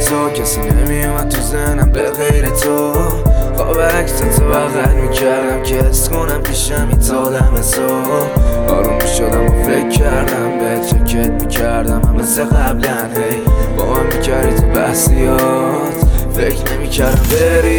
تو کسی نمیومد تو ذهنم به غیر تو. خواب عکس تو بغل میکردم که حس کنم پیشم ایتادم تو. آروم میشدم و فکر کردم به چکت میکردم هم مثل قبلا. هی با من میکردی تو بحثیات، فکر نمیکردم بری.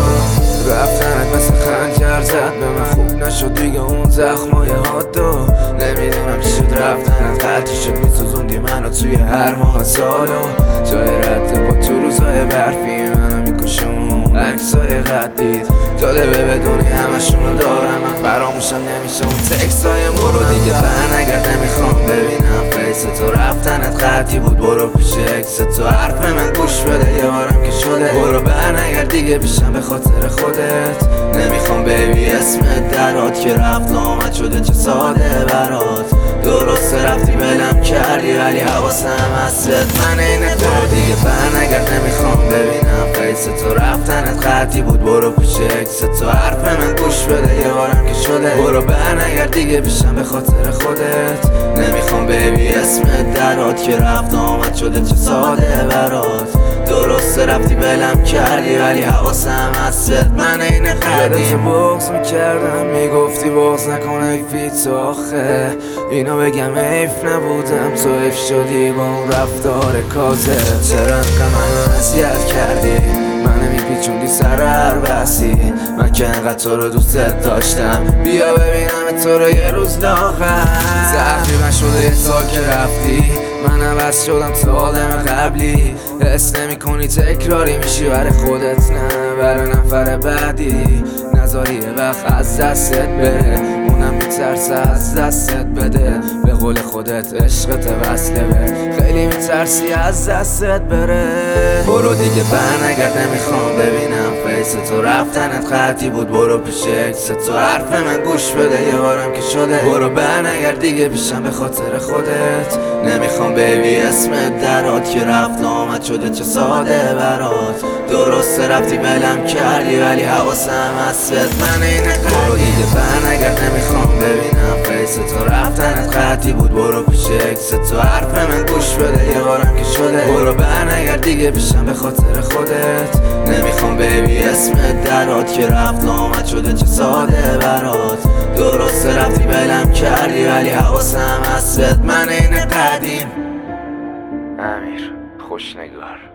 رفتنت مثل خنجر زد به من، خوب نشد دیگه اون زخمای حادو. نمیدونم چی شد رفتنت، قطعی شد میسوزوندی منو توی هر ماه سالو. جای رد با تو روزای برفی منو میکشون عکسای قدید. جالبه بدونی همشونو دارم، من فراموشم نمیشه اون تکسای مرو. دیگه برنگرد نمیخوام ببینم فیس تو، رفتنت قطعی بود برو پیش اکس تو. حرف من گوش بده یه بارم که شده، برو برنگرد دیگه پیشم به خاطر خودت. نمیخوام ببی اسمت درات که رفت آمد شده چه ساده برات. درسته رفتی بلم کردی ولی حواسم هست من اینه تو. دیگه برنگرد نمیخوام ببینم فیس تو، رفتنت قطعی بود برو پیش اکس تو. حرف من گوش بده یه بارم که شده، برو برنگرد دیگه پیشم به خاطر خودت. نمیخوام ببی اسمت درات که رفت آمد شده چه ساده برات. درسته رفتی بلم کردی ولی حواسم هست من اینه قدیم. بغض میکردم میگفتی بغض نکن حیفی تو آخه. اینو بگم حیف نبودم تو حیف شدی با اون رفتار کازه. چرا انقدر منو اذیت کردی، منو میپیچوندی سر هر بحثی. من که انقدر تو رو دوست داشتم، بیا ببینم تو رو یه روز لاغر. تقریبا شده یه سال که رفتی، من عوض شدم تا آدم قبلی. حس نمی کنی تکراری میشی برای خودت، نه برای نفر بعدی. نذاری یه وقت از دستت بره، اونم میترسه از دستت بده. به قول خودت عشقت وصله به، خیلی میترسی از دستت بره. برو دیگه برنگرد نمیخوام ببینم فیس تو، رفتنت قطعی بود برو پیش اکس تو. حرف من گوش بده یه بارم که شده، برو برنگرد دیگه پیشم به خاطر خودت. نمیخوام ببی اسمت درات که رفت آمد شده چه ساده برات. درسته رفتی بلم کردی ولی حواسم هست من اینه. برو دیگه برنگرد نمیخوام ببینم فیس تو، رفتنت قطعی بود برو پیش اکس تو. حرف من گوش بده یه بارم که شده، برو برنگرد دیگه پیشم به خاطر خودت. نمیخوام ببی اسمت درات که رفت آمد شده چه ساده برات. درسته رفتی بلم کردی ولی حواسم هست من اینه قدیم. امیر خوشنگار.